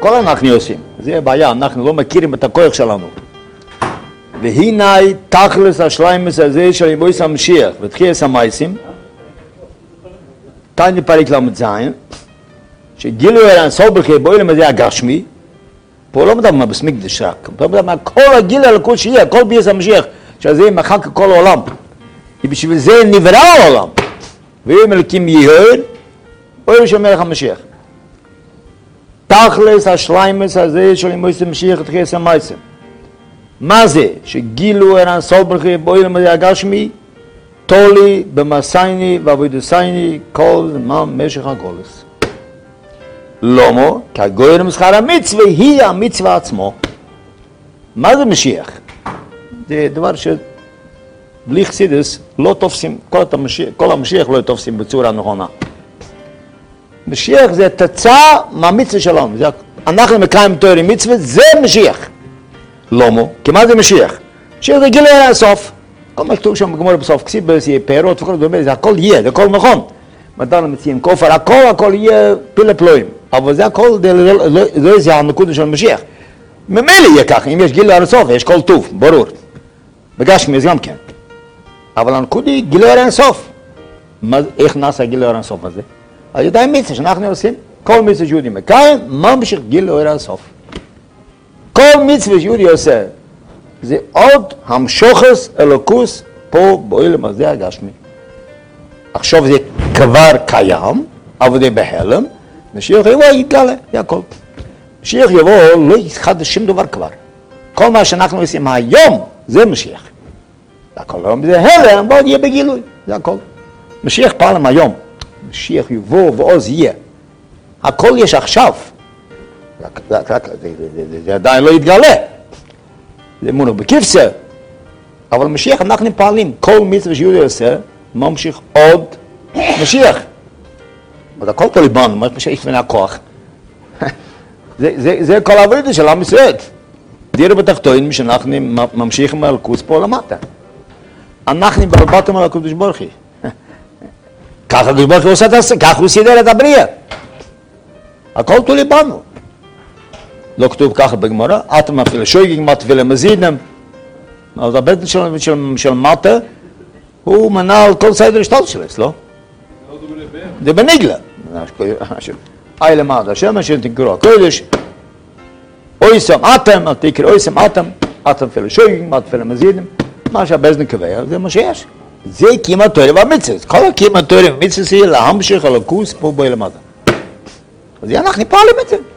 הכל אנחנו עושים. זה הבעיה, אנחנו לא מכירים את הכוח שלנו. והנה תכלס השליימס הזה של ימויס המשיח ותחייס המייסים, תני פרק ל"ז, שגילו אל הנסוף בכי באוילם הזה הגשמי, פה לא מדבר בסמיקדש רק, פה מדבר כל הגיל הלכות שיהיה, כל ביס המשיח, שזה מחק כל העולם. ובשביל זה נברא העולם. ואם אלוקים יהוד, אוהב של מלך המשיח. תכלס השליימס הזה של ימויס המשיח ותחייס המייסים. מה זה? שגילו אל הנסוף בכי באוילם הזה הגשמי, תולי במסייני ועבודסייני כל זמן משך הגולס. למה? כי הגוירם שכר המצווה היא המצווה עצמו. מה זה משיח? זה דבר שבלי חסידס לא תופסים, כל המשיח לא תופסים בצורה נכונה. משיח זה תוצאה מהמצווה שלנו. אנחנו מקיים תורה מצווה, זה משיח. למה? כי מה זה משיח? משיח זה גילוי הסוף. כל מה שכתוב שם בגמרא בסוף, כסיבס, יהיה פירות וכל דבר, זה הכל יהיה, זה הכל נכון. מדענו מציעים כופר, הכל יהיה פילה פלואים. אבל זה הכל, לא זה הנקודה של משיח. ממילא יהיה ככה, אם יש גילוי הסוף, יש כל טוב, ברור. בגשמי זה גם כן. אבל הנקודה היא גילוי הסוף. איך נעשה גילוי הסוף הזה? על ידי מצווה שאנחנו עושים, כל מצווה שיהודי מקיים, ממשיך גילוי הסוף. כל מצווה שיהודי עושה, זה עוד המשוחס אלוקוס פה באוילם הזה הגשמי. עכשיו זה כבר קיים, אבל זה בהלם, משיח יבוא יתגלה, זה הכל. משיח יבוא לא יחדש שום דבר כבר. כל מה שאנחנו עושים היום זה משיח. זה הכל, זה הלם, ועוד יהיה בגילוי, זה הכל. משיח פעלם היום, משיח יבוא ועוז יהיה. הכל יש עכשיו. זה עדיין לא יתגלה. זה מונו בקיפסה, אבל משיח אנחנו פעלים, כל מצווה שיהודי עושה, ממשיך עוד משיח. אבל הכל תלוי בנו, מה משיח לפני הכוח. זה כל העבודה של עם ישראל. דירה בתחתונים שאנחנו ממשיכים מהלכוס פה למטה. אנחנו בלבטנו על הקדוש ברוך הוא. ככה הקדוש ברוך הוא עושה את זה, ככה הוא סידר את הבריאה. הכל תלוי בנו. לא כתוב ככה בגמרא, אתם אפילו שויגים, אפילו מזידים. אז הבטן של מטה, הוא מנה על כל סדר השתל שלס, לא? זה בניגלה. אי למעד השם, אשר תקראו הקודש, אויסם אתם, אל תקראו אויסם אתם אפילו שויגים, אפילו מזידים. מה שהבזן קבע, זה מה שיש. זה כמעט תורה והמצווה. כל כמעט תורה והמצווה זה להמשיך על הכוס פה בו למטה. אז אנחנו פעלים את זה.